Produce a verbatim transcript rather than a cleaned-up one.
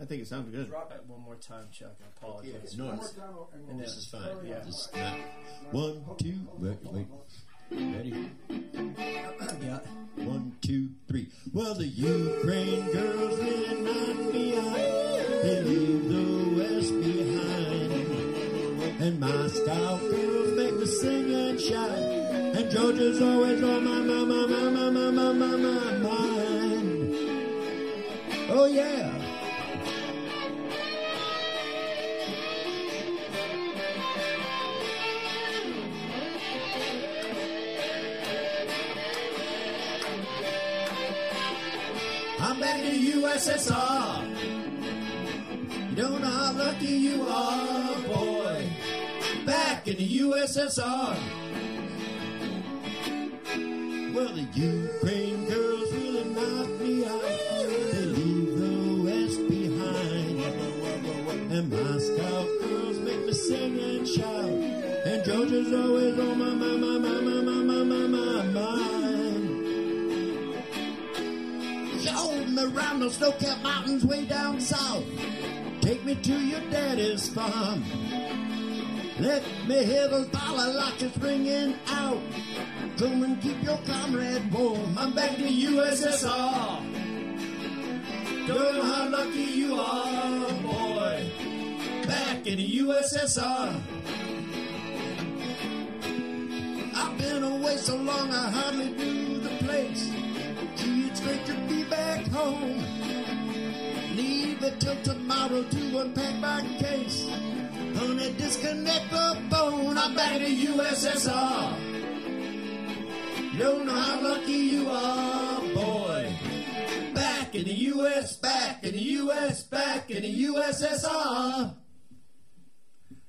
I think it sounds good. Drop it one more time, Chuck. I apologize. No, One it's, more time, and and we'll- this is fine. Yeah. Just not. One, two, wait, wait. Ready? Yeah. One, two, three. Well, the Ukraine girls really knock me out. They leave the West behind. And Moscow girls make me sing and shout. And Georgia's always on my, my, my, my, my, my, my, my, my mind. Oh, yeah. I'm back in the U S S R. You don't know how lucky you are, boy. Back in the U S S R. Well, the Ukraine girls really knock me out. They leave the West behind. And Moscow girls make me sing and shout. And Georgia's always on my, my, my, my, my, my, my, my, my mind. Showing around the snow-capped mountains way down south. Take me to your daddy's farm. Let me hear those balalakas ringing out. Come and keep your comrade warm. I'm back in the U S S R. Don't know how lucky you are, boy. Back in the U S S R. I've been away so long I hardly knew the place. Gee, it's great to be back home. Leave it till tomorrow to unpack my case. Honey, disconnect the phone. I'm back in the U S S R. You don't know how lucky you are, boy. Back in the U S, back in the U S, back in the U S S R.